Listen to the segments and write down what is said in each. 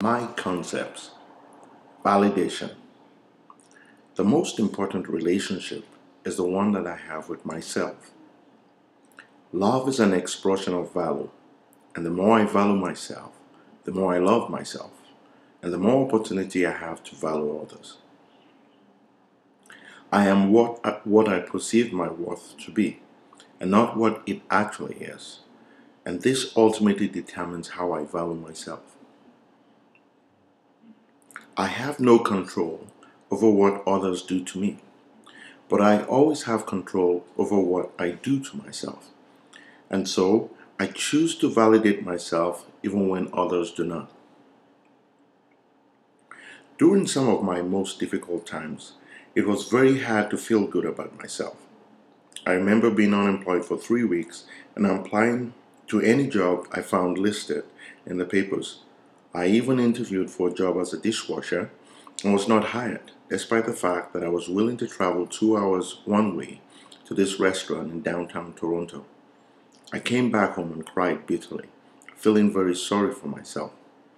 My concepts. Validation. The most important relationship is the one that I have with myself. Love is an expression of value, and the more I value myself, the more I love myself, and the more opportunity I have to value others. I am what I perceive my worth to be, and not what it actually is. And this ultimately determines how I value myself. I have no control over what others do to me, but I always have control over what I do to myself. And so I choose to validate myself even when others do not. During some of my most difficult times, it was very hard to feel good about myself. I remember being unemployed for 3 weeks and applying to any job I found listed in the papers. I even interviewed for a job as a dishwasher and was not hired, despite the fact that I was willing to travel 2 hours one way to this restaurant in downtown Toronto. I came back home and cried bitterly, feeling very sorry for myself.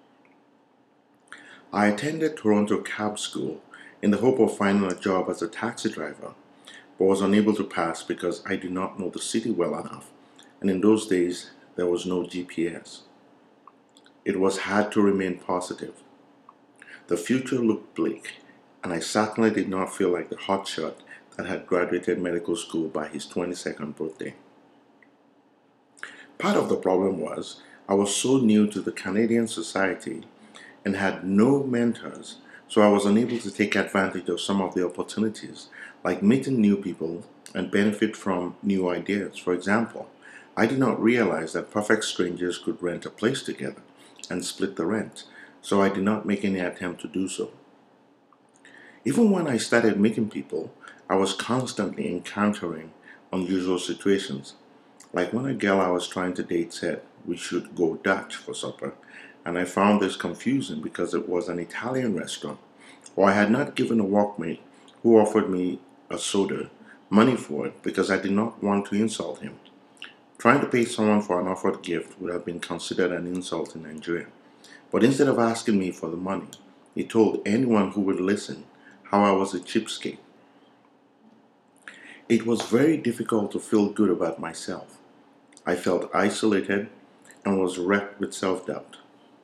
I attended Toronto Cab School in the hope of finding a job as a taxi driver, but was unable to pass because I did not know the city well enough, and in those days there was no GPS. It was hard to remain positive. The future looked bleak, and I certainly did not feel like the hotshot that had graduated medical school by his 22nd birthday. Part of the problem was I was so new to the Canadian society and had no mentors, so I was unable to take advantage of some of the opportunities, like meeting new people and benefit from new ideas. For example, I did not realize that perfect strangers could rent a place together and split the rent, so I did not make any attempt to do so. Even when I started meeting people, I was constantly encountering unusual situations. Like when a girl I was trying to date said we should go Dutch for supper, and I found this confusing because it was an Italian restaurant, or I had not given a workmate who offered me a soda money for it because I did not want to insult him. Trying to pay someone for an offered gift would have been considered an insult in Nigeria. But instead of asking me for the money, he told anyone who would listen how I was a cheapskate. It was very difficult to feel good about myself. I felt isolated and was wrecked with self doubt.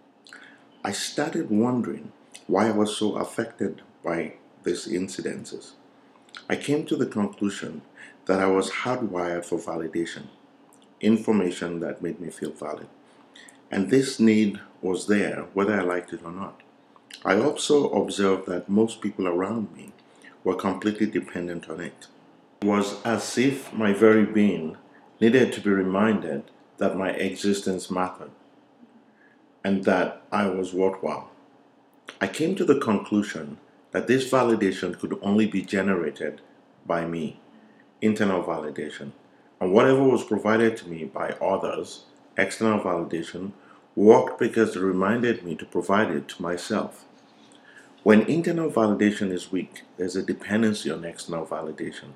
I started wondering why I was so affected by these incidences. I came to the conclusion that I was hardwired for validation, information that made me feel valid. And this need was there whether I liked it or not. I also observed that most people around me were completely dependent on it. It was as if my very being needed to be reminded that my existence mattered and that I was worthwhile. I came to the conclusion that this validation could only be generated by me, internal validation, and whatever was provided to me by others, external validation, worked because it reminded me to provide it to myself. When internal validation is weak, there's a dependency on external validation.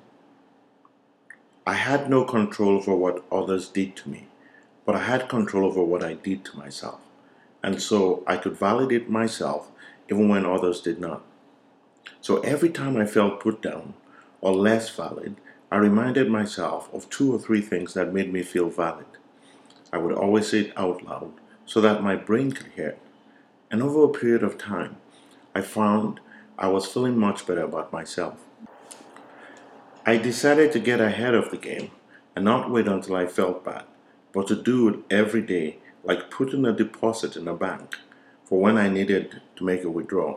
I had no control over what others did to me, but I had control over what I did to myself. And so I could validate myself even when others did not. So every time I felt put down or less valid, I reminded myself of two or three things that made me feel valid. I would always say it out loud so that my brain could hear it. And over a period of time, I found I was feeling much better about myself. I decided to get ahead of the game and not wait until I felt bad, but to do it every day, like putting a deposit in a bank for when I needed to make a withdrawal.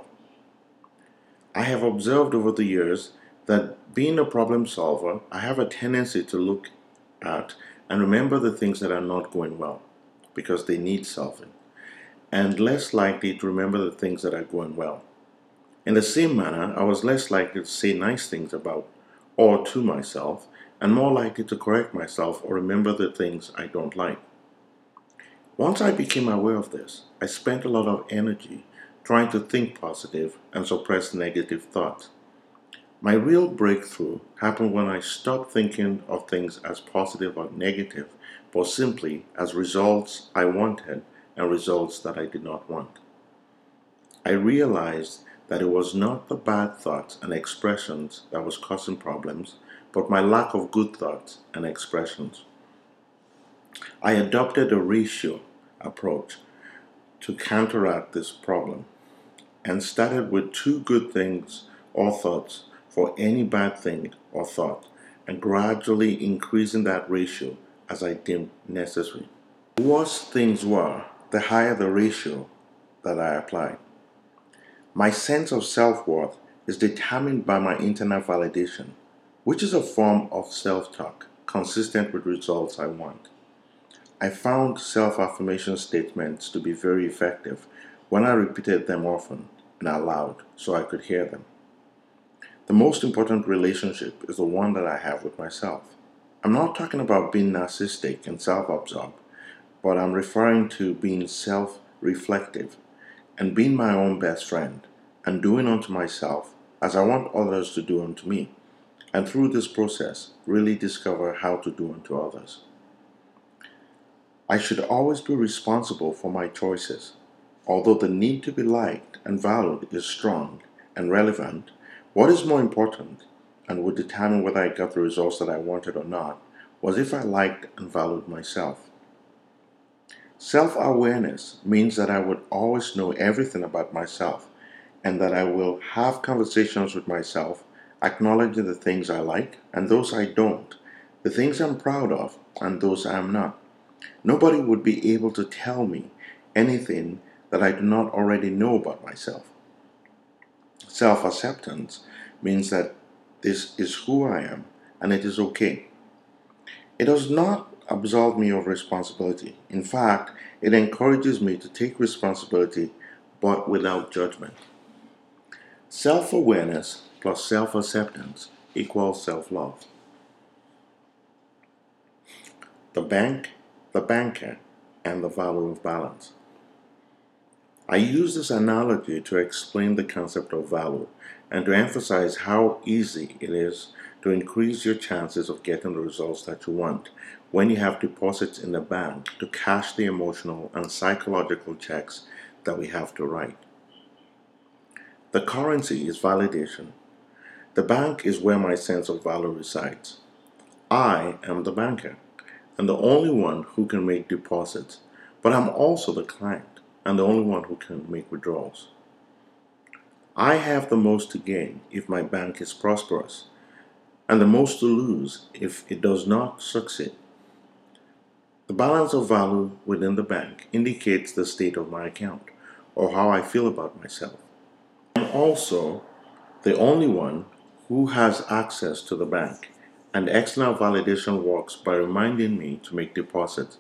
I have observed over the years that being a problem solver, I have a tendency to look at and remember the things that are not going well because they need solving, and less likely to remember the things that are going well. In the same manner, I was less likely to say nice things about or to myself, and more likely to correct myself or remember the things I don't like. Once I became aware of this, I spent a lot of energy trying to think positive and suppress negative thoughts. My real breakthrough happened when I stopped thinking of things as positive or negative, but simply as results I wanted and results that I did not want. I realized that it was not the bad thoughts and expressions that was causing problems, but my lack of good thoughts and expressions. I adopted a ratio approach to counteract this problem and started with two good things or thoughts for any bad thing or thought, and gradually increasing that ratio as I deemed necessary. The worse things were, the higher the ratio that I applied. My sense of self-worth is determined by my internal validation, which is a form of self-talk consistent with results I want. I found self-affirmation statements to be very effective when I repeated them often and aloud so I could hear them. The most important relationship is the one that I have with myself. I'm not talking about being narcissistic and self-absorbed, but I'm referring to being self-reflective and being my own best friend and doing unto myself as I want others to do unto me, and through this process, really discover how to do unto others. I should always be responsible for my choices. Although the need to be liked and valued is strong and relevant, what is more important and would determine whether I got the results that I wanted or not was if I liked and valued myself. Self-awareness means that I would always know everything about myself and that I will have conversations with myself, acknowledging the things I like and those I don't, the things I'm proud of and those I'm not. Nobody would be able to tell me anything that I do not already know about myself. Self-acceptance means that this is who I am and it is okay. It does not absolve me of responsibility. In fact, it encourages me to take responsibility but without judgment. Self-awareness plus self-acceptance equals self-love. The bank, the banker, and the value of balance. I use this analogy to explain the concept of value and to emphasize how easy it is to increase your chances of getting the results that you want when you have deposits in the bank to cash the emotional and psychological checks that we have to write. The currency is validation. The bank is where my sense of value resides. I am the banker and the only one who can make deposits, but I'm also the client and the only one who can make withdrawals. I have the most to gain if my bank is prosperous, and the most to lose if it does not succeed. The balance of value within the bank indicates the state of my account or how I feel about myself. I'm also the only one who has access to the bank, and external validation works by reminding me to make deposits.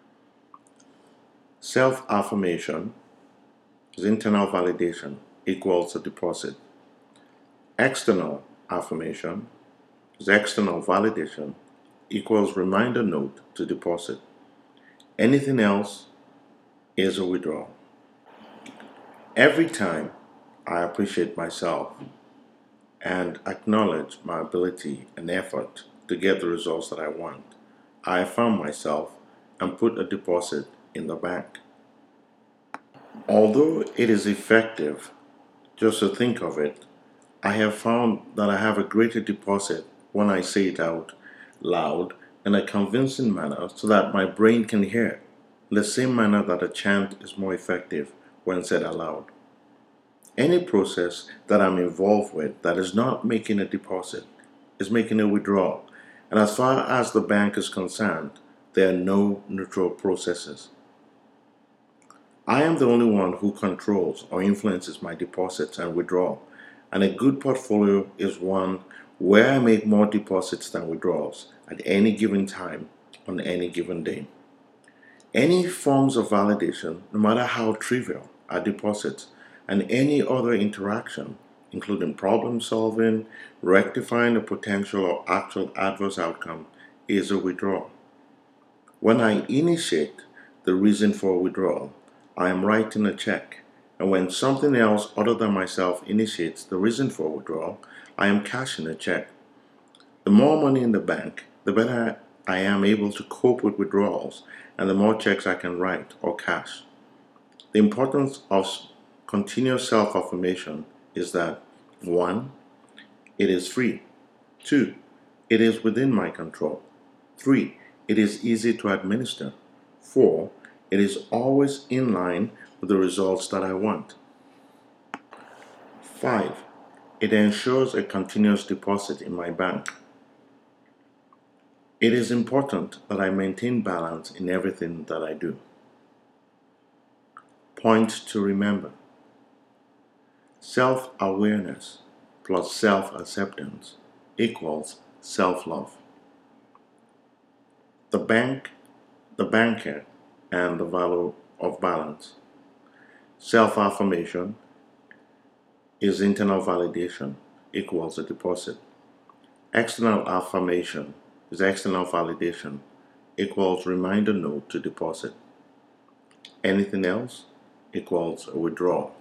Self-affirmation is internal validation equals a deposit. External affirmation is external validation equals reminder note to deposit. Anything else is a withdrawal. Every time I appreciate myself and acknowledge my ability and effort to get the results that I want, I affirm myself and put a deposit in the bank. Although it is effective just to think of it, I have found that I have a greater deposit when I say it out loud in a convincing manner so that my brain can hear it, in the same manner that a chant is more effective when said aloud. Any process that I'm involved with that is not making a deposit is making a withdrawal, and as far as the bank is concerned, there are no neutral processes. I am the only one who controls or influences my deposits and withdrawal, and a good portfolio is one where I make more deposits than withdrawals at any given time on any given day. Any forms of validation, no matter how trivial, are deposits, and any other interaction, including problem solving, rectifying a potential or actual adverse outcome, is a withdrawal. When I initiate the reason for withdrawal, I am writing a check, and when something else other than myself initiates the reason for withdrawal, I am cashing a check. The more money in the bank, the better I am able to cope with withdrawals and the more checks I can write or cash. The importance of Continuous self-affirmation is that 1. It is free. 2. It is within my control. 3. It is easy to administer. 4. It is always in line with the results that I want. 5. It ensures a continuous deposit in my bank. It is important that I maintain balance in everything that I do. Point to remember. Self-awareness plus self-acceptance equals self-love. The banker, and the value of balance. Self-affirmation is internal validation equals a deposit. External affirmation is external validation equals reminder note to deposit. Anything else equals a withdrawal.